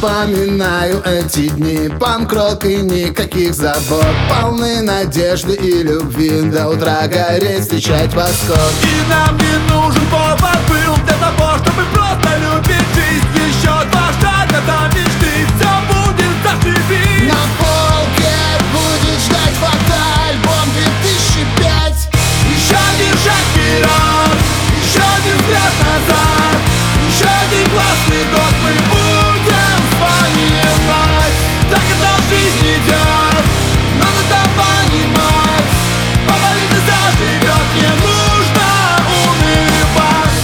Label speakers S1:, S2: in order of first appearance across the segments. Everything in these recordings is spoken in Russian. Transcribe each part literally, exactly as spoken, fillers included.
S1: Вспоминаю эти дни, панк-рок и никаких забот, полны надежды и любви, до утра гореть, встречать восход.
S2: И нам не нужен повод был для того, чтобы просто любить жизнь. Еще два шага до мечты, все будет зашибись.
S1: На полке будет ждать фотоальбом две тысячи пять.
S2: Еще один шаг вперед, еще один взгляд назад, еще один классный год мы будем вспоминать. Так это жизнь идет, надо понимать, половина заживет, не нужно унывать.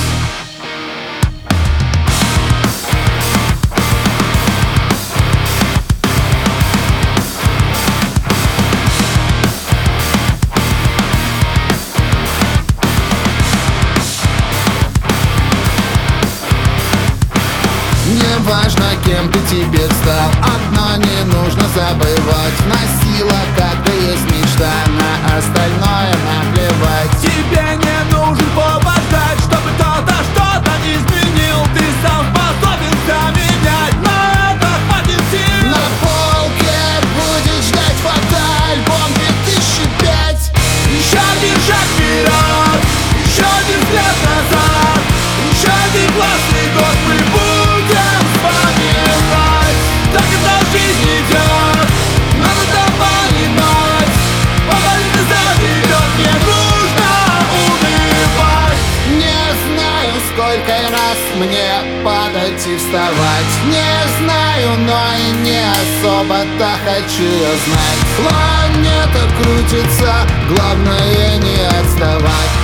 S1: Не важно, кем ты теперь стал, одно не нужно забывать: на сила, как и есть мечта, на остальное наплевать.
S2: Тебе не нужен повод ждать, чтобы кто-то что-то изменил. Ты сам способен все менять, но это хватит сил.
S1: На полке будет ждать фотоальбом две тысячи пять.
S2: Еще один шаг вперед, еще один взгляд назад, еще один классный год мы будем вспоминать. Так это жизнь идет, надо понимать, половина заживет, не нужно унывать.
S1: Не знаю, сколько раз мне падать и вставать, не знаю, но и не особо-то хочу я знать. Планета крутится, главное не отставать.